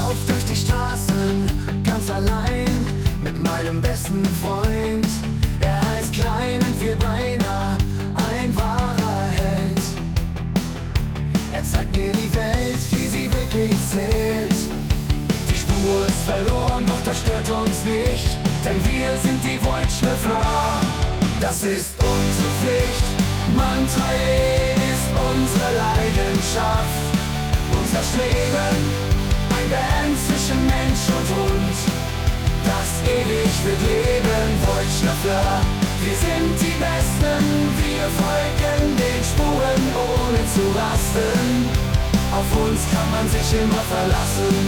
lauf durch die Straßen, ganz allein, mit meinem besten Freund. Er heißt Klein und Vierbeiner, ein wahrer Held. Er zeigt mir die Welt, wie sie wirklich zählt. Die Spur ist verloren, doch das stört uns nicht, denn wir sind die Wojtschnöffler. Das ist unsere Pflicht, Mantrain ist unsere Leidenschaft. Unser Streben, ein Band zwischen Mensch und Hund, das ewig wird leben, Wojtschnöffler. Wir sind die Besten, wir folgen den Spuren ohne zu rasten. Auf uns kann man sich immer verlassen,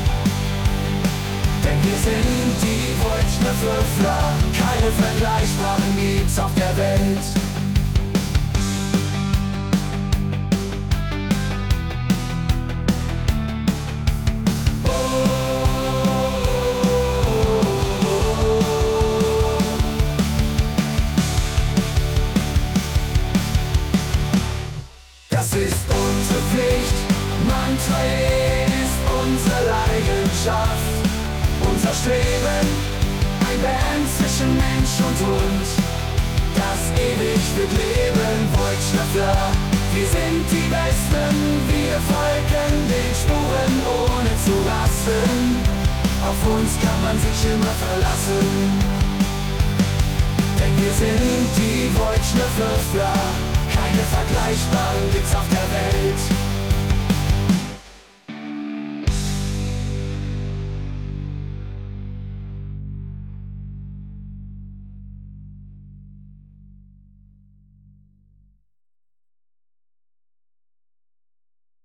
denn wir sind die Wojtschnöffler. Keine vergleichbaren gibt's auf der Welt. Das ist unsere Pflicht, Mantrain ist unsere Leidenschaft. Unser Streben, ein Band zwischen Mensch und Hund, das ewig wird leben, Wojtschnöffler. Wir sind die Besten, wir folgen den Spuren ohne zu rasten. Auf uns kann man sich immer verlassen, denn wir sind die Wojtschnöffler. Keine vergleichbaren gibt's auf der Welt.